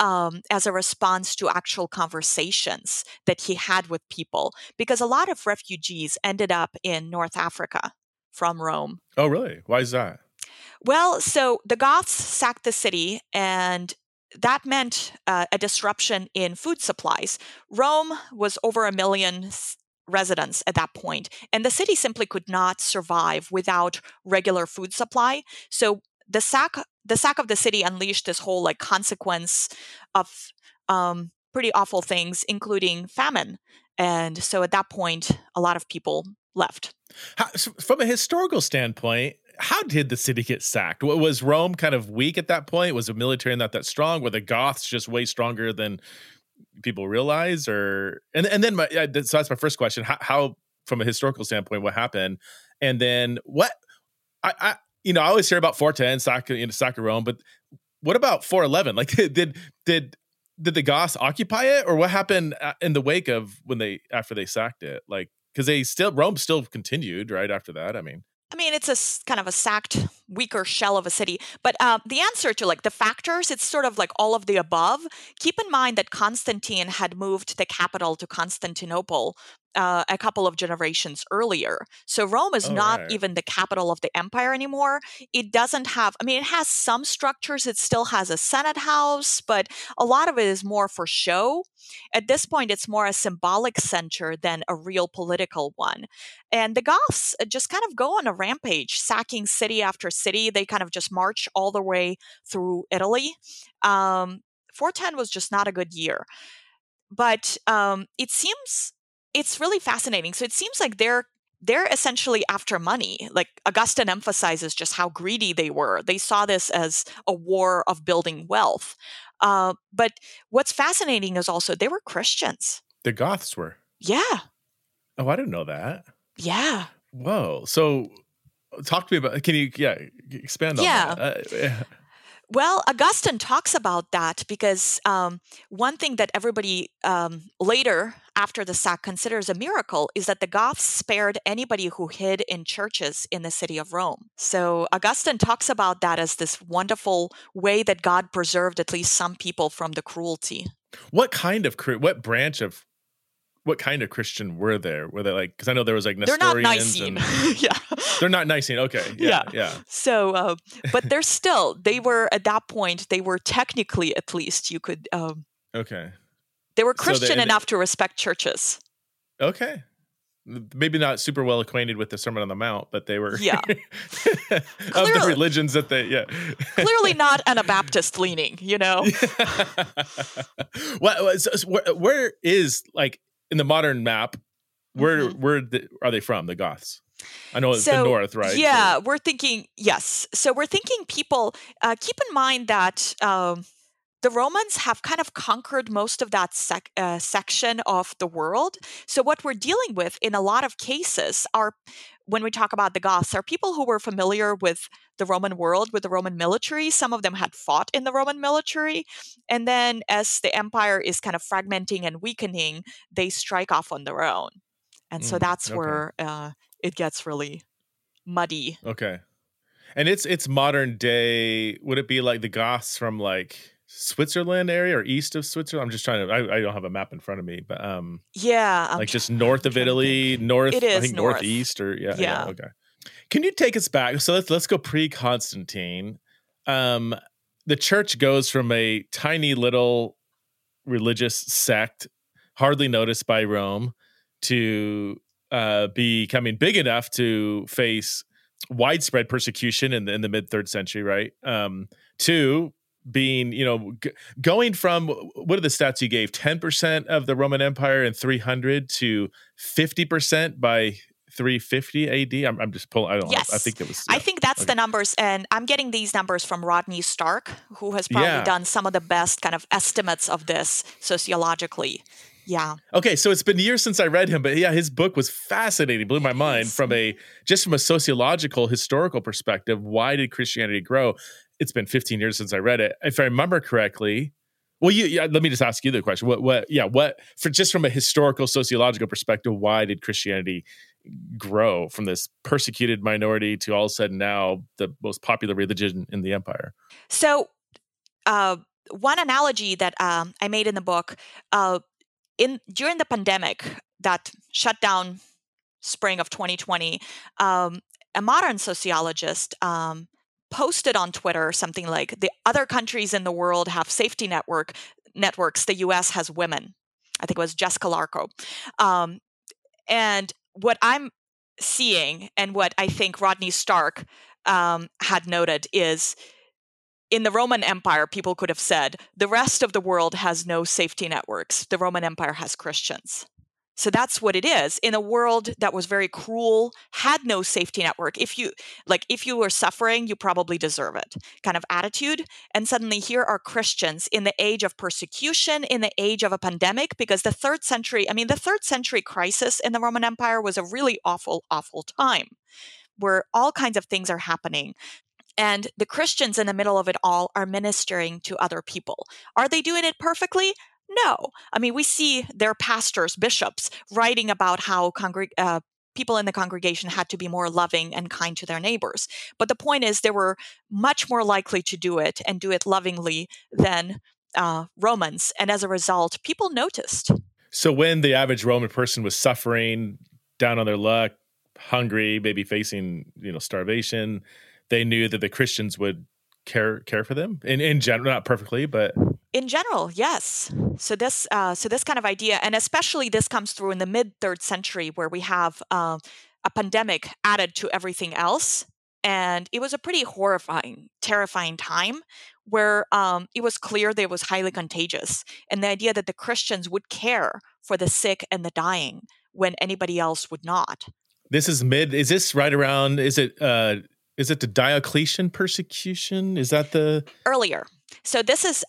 as a response to actual conversations that he had with people, because a lot of refugees ended up in North Africa from Rome. Oh, really? Why is that? Well, so the Goths sacked the city, and that meant a disruption in food supplies. Rome was over 1 million residents at that point, and the city simply could not survive without regular food supply. So the sack of the city unleashed this whole consequence of pretty awful things, including famine. And so at that point, a lot of people left. From a historical standpoint, how did the city get sacked? Was Rome kind of weak at that point? Was the military not that strong? Were the Goths just way stronger than people realize? So that's my first question. How from a historical standpoint, what happened? And then what? I always hear about 410 sack of Rome, but what about 411? Did the Goths occupy it, or what happened in the wake of after they sacked it? Because Rome still continued right after that. I mean, it's a kind of a sacked, weaker shell of a city. But the answer to the factors, it's sort of all of the above. Keep in mind that Constantine had moved the capital to Constantinople a couple of generations earlier. So Rome is not even the capital of the empire anymore. It doesn't have, it has some structures. It still has a Senate house, but a lot of it is more for show. At this point, it's more a symbolic center than a real political one. And the Goths just kind of go on a rampage, sacking city after city. They kind of just march all the way through Italy. 410 was just not a good year. But it's really fascinating. So it seems like they're essentially after money. Like Augustine emphasizes just how greedy they were. They saw this as a war of building wealth. But what's fascinating is also they were Christians. The Goths were. Yeah. Oh, I didn't know that. Yeah. Whoa. So talk to me about, can you expand on that? Well, Augustine talks about that because one thing that everybody later, after the sack, considers a miracle is that the Goths spared anybody who hid in churches in the city of Rome. So Augustine talks about that as this wonderful way that God preserved at least some people from the cruelty. What kind of Christian were there? Were they like, because I know there was like Nestorians. They're not Nicene. Yeah. They're not Nicene. Okay. Yeah. So, but they're still, they were at that point, they were technically, at least you could. Okay. They were Christian enough to respect churches. Okay. Maybe not super well acquainted with the Sermon on the Mount, but they were of the religions that clearly not Anabaptist leaning, Where is, like, in the modern map, where are they from, the Goths? I know it's the north, right? Yeah, we're thinking, yes. So we're thinking people, keep in mind that the Romans have kind of conquered most of that section of the world. So what we're dealing with in a lot of cases are, when we talk about the Goths, are people who were familiar with the Roman world, with the Roman military. Some of them had fought in the Roman military. And then as the empire is kind of fragmenting and weakening, they strike off on their own. And so that's where it gets really muddy. Okay. And it's modern day. Would it be like the Goths from like Switzerland area or east of Switzerland? I'm just trying to, I don't have a map in front of me, but just north of Italy, north, it is I think north. Northeast or okay. Can you take us back? So let's go pre-Constantine. The church goes from a tiny little religious sect, hardly noticed by Rome, to becoming big enough to face widespread persecution in the mid 3rd century, right? To being, going from, what are the stats you gave? 10% of the Roman Empire in 300 to 50% by 350 AD. I'm just pulling. I don't know. I think it was. I think that's the numbers, and I'm getting these numbers from Rodney Stark, who has probably done some of the best kind of estimates of this sociologically. Yeah. Okay, so it's been years since I read him, but his book was fascinating, blew my mind from a sociological, historical perspective. Why did Christianity grow? It's been 15 years since I read it. If I remember correctly, well, let me just ask you the question. Just from a historical, sociological perspective, why did Christianity grow from this persecuted minority to all of a sudden now the most popular religion in the empire? So, one analogy that I made in the book, during the pandemic that shut down spring of 2020, a modern sociologist posted on Twitter something like, the other countries in the world have safety networks. The U.S. has women. I think it was Jessica Larko. And what I'm seeing, and what I think Rodney Stark had noted, is in the Roman Empire, people could have said, the rest of the world has no safety networks. The Roman Empire has Christians. So that's what it is. In a world that was very cruel, had no safety network. If you were suffering, you probably deserve it kind of attitude. And suddenly here are Christians in the age of persecution, in the age of a pandemic, because the 3rd century crisis in the Roman Empire was a really awful, awful time where all kinds of things are happening. And the Christians in the middle of it all are ministering to other people. Are they doing it perfectly? No. I mean, we see their pastors, bishops, writing about how people in the congregation had to be more loving and kind to their neighbors. But the point is, they were much more likely to do it and do it lovingly than Romans. And as a result, people noticed. So when the average Roman person was suffering, down on their luck, hungry, maybe facing starvation, they knew that the Christians would care for them in general, not perfectly, but in general, yes. So this kind of idea, and especially this comes through in the mid 3rd century, where we have a pandemic added to everything else. And it was a pretty horrifying, terrifying time where it was clear that it was highly contagious. And the idea that the Christians would care for the sick and the dying when anybody else would not. This is is this right around, is it the Diocletian persecution? Is that the earlier? So this is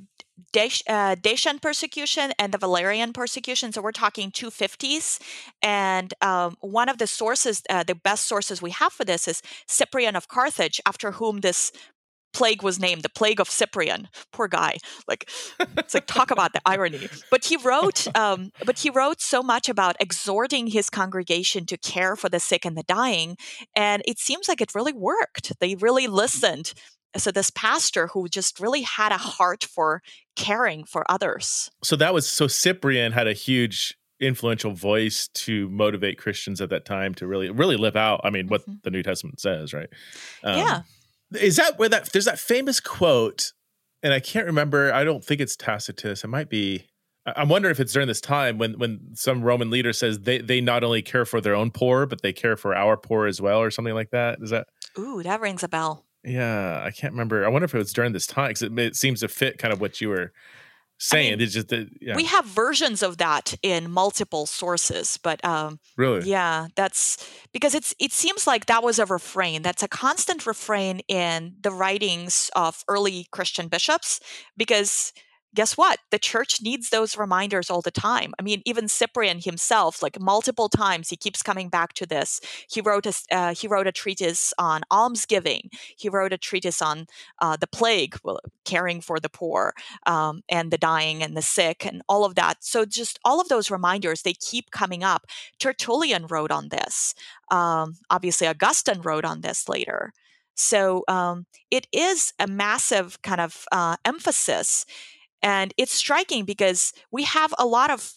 Dacian persecution and the Valerian persecution. So we're talking 250s. And one of the sources, the best sources we have for this is Cyprian of Carthage, after whom this plague was named, the plague of Cyprian. Poor guy. Like, it's like, talk about the irony. But he wrote so much about exhorting his congregation to care for the sick and the dying. And it seems like it really worked. They really listened. So this pastor who just really had a heart for caring for others. So Cyprian had a huge influential voice to motivate Christians at that time to really live out, I mean, what the New Testament says, right? Yeah. Is that where there's that famous quote, and I can't remember, I don't think it's Tacitus. It might be, I'm wondering if it's during this time when some Roman leader says they not only care for their own poor, but they care for our poor as well, or something like that. Is that? Ooh, that rings a bell. Yeah, I can't remember. I wonder if it was during this time, because it seems to fit kind of what you were saying. It's just that, yeah. We have versions of that in multiple sources, but really, yeah, that's because it seems like that was a refrain. That's a constant refrain in the writings of early Christian bishops, because guess what? The church needs those reminders all the time. I mean, even Cyprian himself, like multiple times, he keeps coming back to this. He wrote a treatise on almsgiving. He wrote a treatise on the plague, caring for the poor and the dying and the sick and all of that. So just all of those reminders, they keep coming up. Tertullian wrote on this. Obviously, Augustine wrote on this later. So it is a massive kind of emphasis. And it's striking because we have a lot of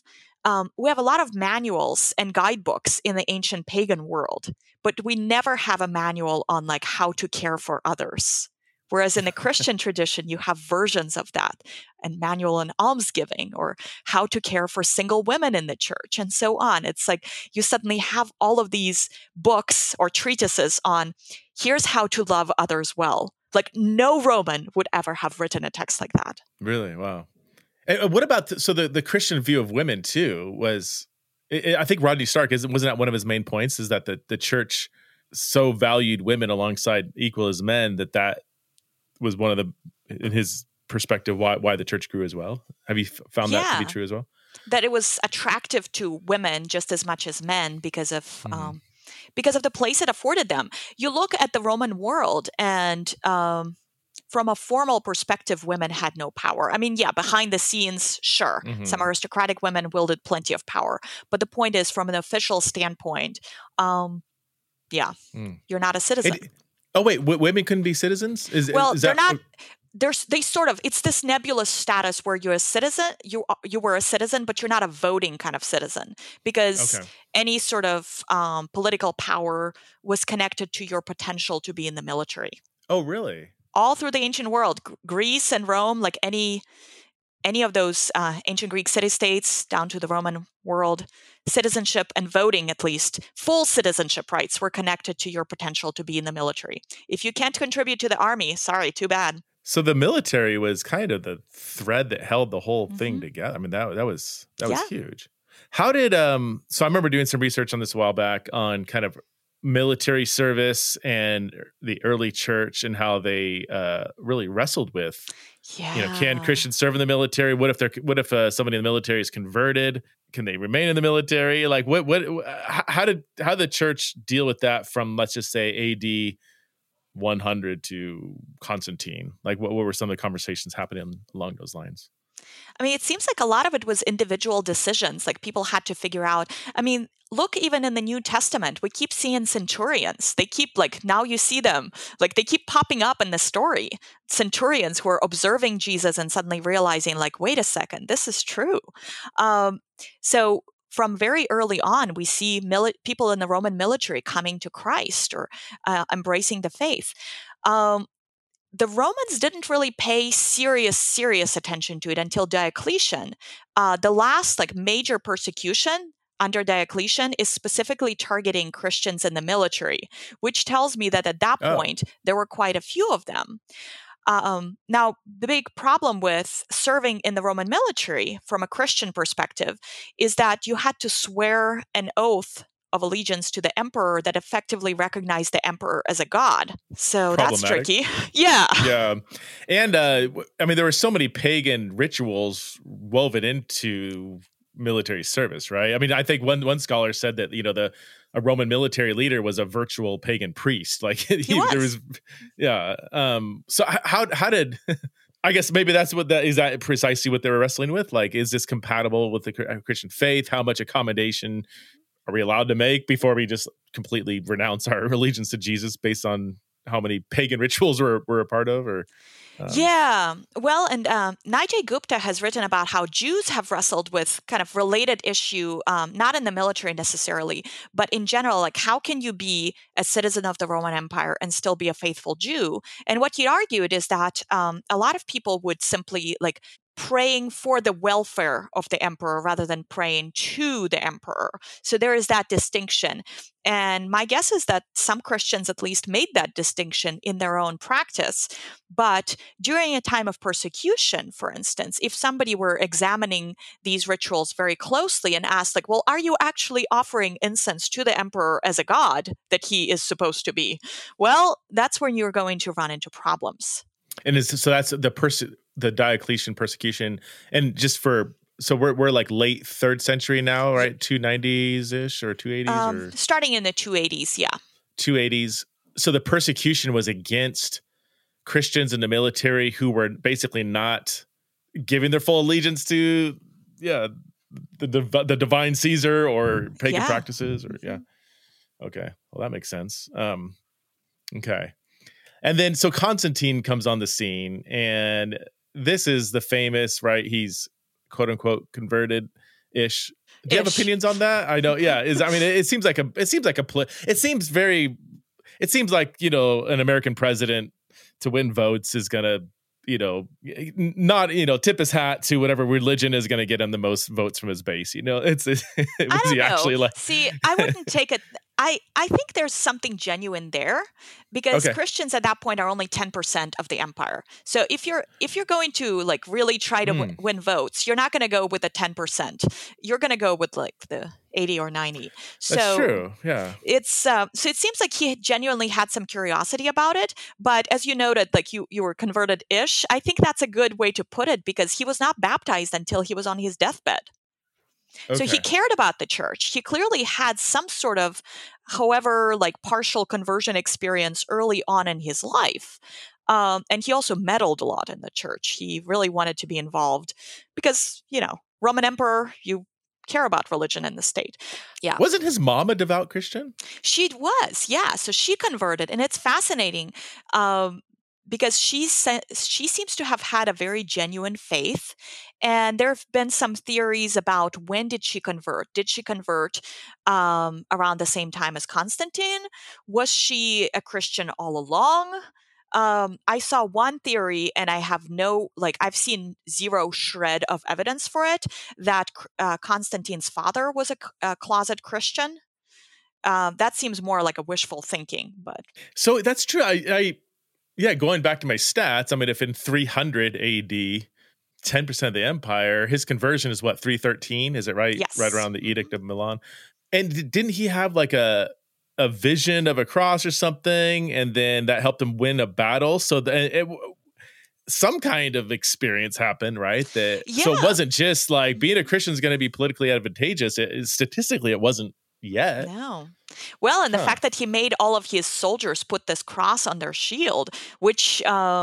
manuals and guidebooks in the ancient pagan world, but we never have a manual on like how to care for others. Whereas in the Christian tradition, you have versions of that, and manual on almsgiving, or how to care for single women in the church, and so on. It's like you suddenly have all of these books or treatises on here's how to love others well. Like no Roman would ever have written a text like that. Really? Wow. And what about the Christian view of women too was, I think Rodney Stark wasn't that one of his main points, is that the church so valued women alongside equal as men that was one of the, in his perspective, why the church grew as well. Have you found that to be true as well? That it was attractive to women just as much as men because of the place it afforded them. You look at the Roman world, and from a formal perspective, women had no power. I mean, yeah, behind the scenes, sure, some aristocratic women wielded plenty of power. But the point is, from an official standpoint, you're not a citizen. Oh wait, women couldn't be citizens? They're not. They sort of, it's this nebulous status where you're a citizen, you were a citizen, but you're not a voting kind of citizen, because any sort of political power was connected to your potential to be in the military. Oh, really? All through the ancient world, Greece and Rome, like any of those ancient Greek city-states down to the Roman world, citizenship and voting, at least, full citizenship rights were connected to your potential to be in the military. If you can't contribute to the army, sorry, too bad. So the military was kind of the thread that held the whole thing together. I mean, that was huge. How did so I remember doing some research on this a while back on kind of military service and the early church and how they really wrestled with, can Christians serve in the military? What if somebody in the military is converted? Can they remain in the military? Like how did the church deal with that from, let's just say, AD 100 to Constantine? Like what were some of the conversations happening along those lines? I mean, it seems like a lot of it was individual decisions. Like people had to figure out, I mean, look, even in the New Testament, we keep seeing centurions. They keep now you see them, like they keep popping up in the story. Centurions who are observing Jesus and suddenly realizing wait a second, this is true. So from very early on, we see people in the Roman military coming to Christ or embracing the faith. The Romans didn't really pay serious attention to it until Diocletian. The last major persecution under Diocletian is specifically targeting Christians in the military, which tells me that at that point, there were quite a few of them. Now, the big problem with serving in the Roman military from a Christian perspective is that you had to swear an oath of allegiance to the emperor that effectively recognized the emperor as a god. So that's tricky. Yeah. Yeah. And there were so many pagan rituals woven into military service, right? I mean, I think one scholar said that, a Roman military leader was a virtual pagan priest. Like there was, yeah. So how did, I guess maybe is that precisely what they were wrestling with? Like, is this compatible with the Christian faith? How much accommodation are we allowed to make before we just completely renounce our allegiance to Jesus based on how many pagan rituals we're a part of? Or yeah. Well, and Nijay Gupta has written about how Jews have wrestled with kind of related issue, not in the military necessarily, but in general, like how can you be a citizen of the Roman Empire and still be a faithful Jew? And what he argued is that a lot of people would simply like praying for the welfare of the emperor rather than praying to the emperor. So there is that distinction. And my guess is that some Christians at least made that distinction in their own practice. But during a time of persecution, for instance, if somebody were examining these rituals very closely and asked, like, well, are you actually offering incense to the emperor as a god that he is supposed to be? Well, that's when you're going to run into problems. And so that's the Diocletian persecution, and so we're like late 3rd century now, right? 290s ish or 280s, or starting in the 280s, yeah. 280s. So the persecution was against Christians in the military who were basically not giving their full allegiance to, the divine Caesar or pagan practices, or Okay, well that makes sense. Okay. And then, so Constantine comes on the scene, and this is the famous, right? He's quote unquote converted-ish. Do you have opinions on that? I know, yeah. It seems like an American president to win votes is gonna, not tip his hat to whatever religion is gonna get him the most votes from his base. I don't know. Actually like? See, I wouldn't take it. I think there's something genuine there, because Christians at that point are only 10% of the empire. So if you're going to like really try to win votes, you're not going to go with the 10%. You're going to go with like the 80 or 90. So that's true. Yeah. It's so it seems like he genuinely had some curiosity about it, but as you noted, like you were converted-ish. I think that's a good way to put it, because he was not baptized until he was on his deathbed. Okay. So he cared about the church. He clearly had some sort of, however, like partial conversion experience early on in his life. And he also meddled a lot in the church. He really wanted to be involved because, Roman emperor, you care about religion in the state. Yeah. Wasn't his mom a devout Christian? She was, yeah. So she converted, and it's fascinating. Because she seems to have had a very genuine faith. And there have been some theories about when did she convert? Did she convert around the same time as Constantine? Was she a Christian all along? I saw one theory, and I've seen zero shred of evidence for it, that Constantine's father was a closet Christian. That seems more like a wishful thinking, but. So that's true. Yeah, going back to my stats, if in 300 AD, 10% of the empire, his conversion is what, 313? Is it right? Yes. Right around the Edict of Milan. And didn't he have like a vision of a cross or something, and then that helped him win a battle? So some kind of experience happened, right? So it wasn't just like being a Christian is going to be politically advantageous. Statistically, it wasn't yet. No. Well, and the fact that he made all of his soldiers put this cross on their shield, which,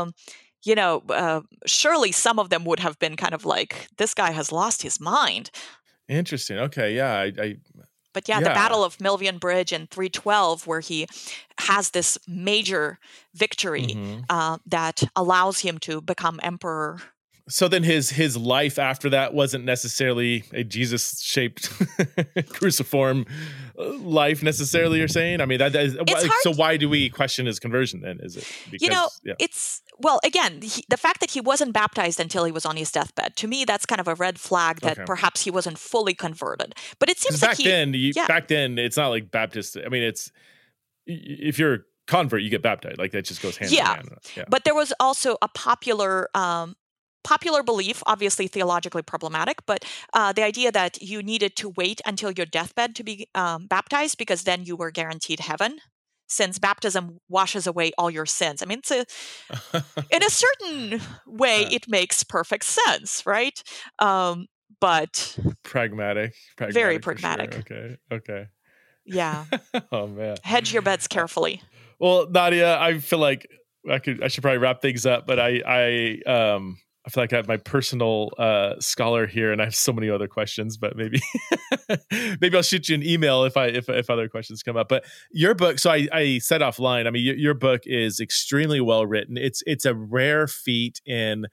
surely some of them would have been kind of like, this guy has lost his mind. Interesting. Okay. Yeah. But the Battle of Milvian Bridge in 312, where he has this major victory that allows him to become emperor So then his life after that wasn't necessarily a Jesus-shaped cruciform life necessarily, you're saying? I mean, so why do we question his conversion then? Is it because, it's, well, again, the fact that he wasn't baptized until he was on his deathbed, to me, that's kind of a red flag that perhaps he wasn't fully converted. But it seems like back then, it's not like Baptist. I mean, it's, if you're a convert, you get baptized. Like that just goes hand in hand. Yeah. But there was also a popular belief, obviously theologically problematic, but the idea that you needed to wait until your deathbed to be baptized because then you were guaranteed heaven, since baptism washes away all your sins. I mean, in a certain way, it makes perfect sense, right? But pragmatic, very pragmatic. Sure. Okay. Yeah. Oh man. Hedge your bets carefully. Well, Nadia, I feel like I should probably wrap things up, but I feel like I have my personal scholar here, and I have so many other questions. But maybe I'll shoot you an email if other questions come up. But your book, so I said offline. I mean, your book is extremely well written. It's a rare feat in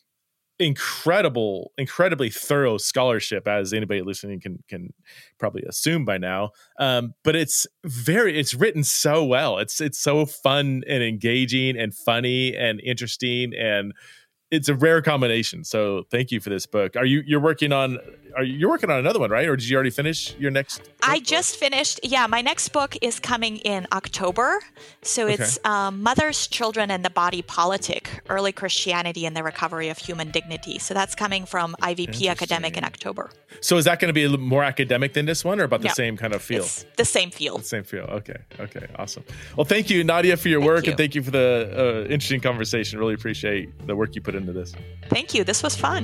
incredibly thorough scholarship, as anybody listening can probably assume by now. But it's written so well. It's so fun and engaging and funny and interesting, and it's a rare combination. So thank you for this book. You're working on another one, right? Or did you already finish your next book? I just finished. Yeah, my next book is coming in October. So it's Mothers, Children, and the Body Politic, Early Christianity and the Recovery of Human Dignity. So that's coming from IVP Academic in October. So is that going to be a little more academic than this one, or about the same kind of feel? It's the same feel. The same feel. Okay. Awesome. Well, thank you, Nadia, for your work, and thank you for the interesting conversation. Really appreciate the work you put into this. Thank you. This was fun.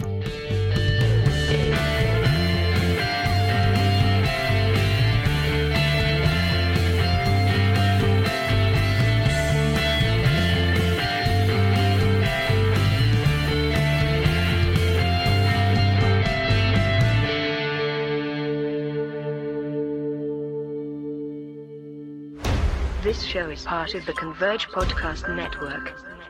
This show is part of the Converge Podcast Network.